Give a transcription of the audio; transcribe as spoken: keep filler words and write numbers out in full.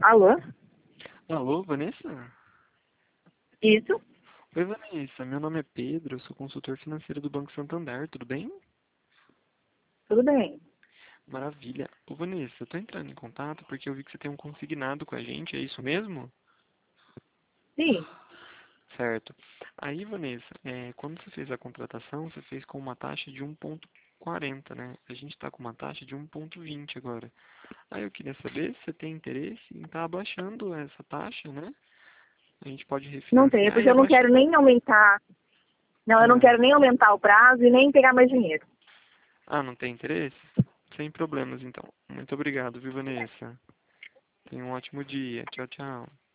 Alô? Alô, Vanessa? Isso? Oi, Vanessa. Meu nome é Pedro, eu sou consultor financeiro do Banco Santander, tudo bem? Tudo bem. Maravilha. Ô, Vanessa, eu tô entrando em contato porque eu vi que você tem um consignado com a gente, é isso mesmo? Sim. Certo. Aí, Vanessa, é, quando você fez a contratação, você fez com uma taxa de um vírgula quarenta, né? A gente está com uma taxa de um vírgula vinte agora. Aí eu queria saber se você tem interesse em estar abaixando essa taxa, né? A gente pode Não tem, é refinanciar porque e eu não abaixar. quero nem aumentar. Não, eu não Ah, quero nem aumentar o prazo e nem pegar mais dinheiro. ah, não tem interesse? Sem problemas, então. Muito obrigado, viu, Vanessa? Tenha um ótimo dia. Tchau, tchau.